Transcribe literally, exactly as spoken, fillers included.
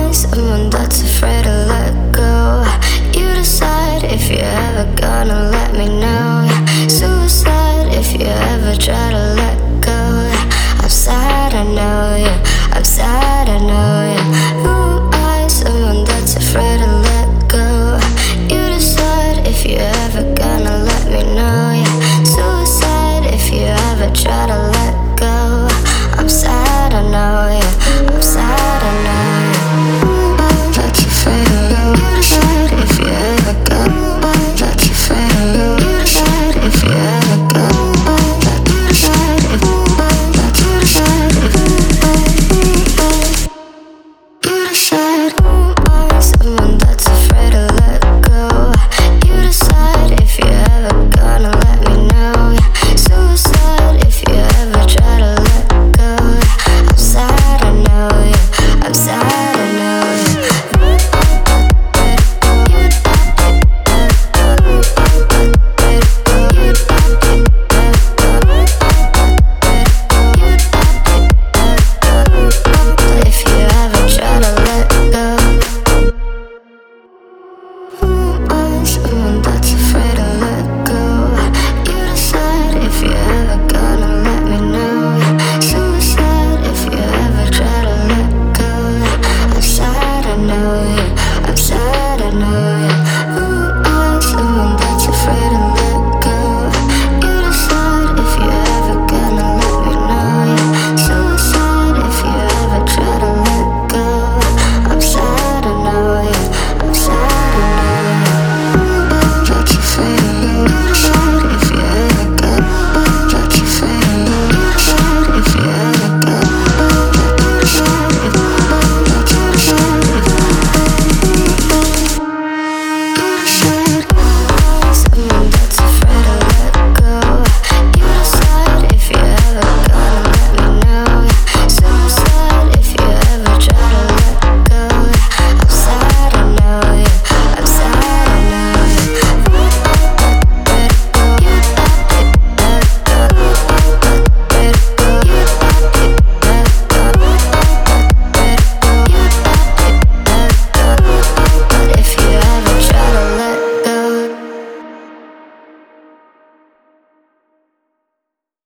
someone that's afraid to let go. You decide if you're ever gonna let me know. Suicide if you ever try to let go. I'm sad, I know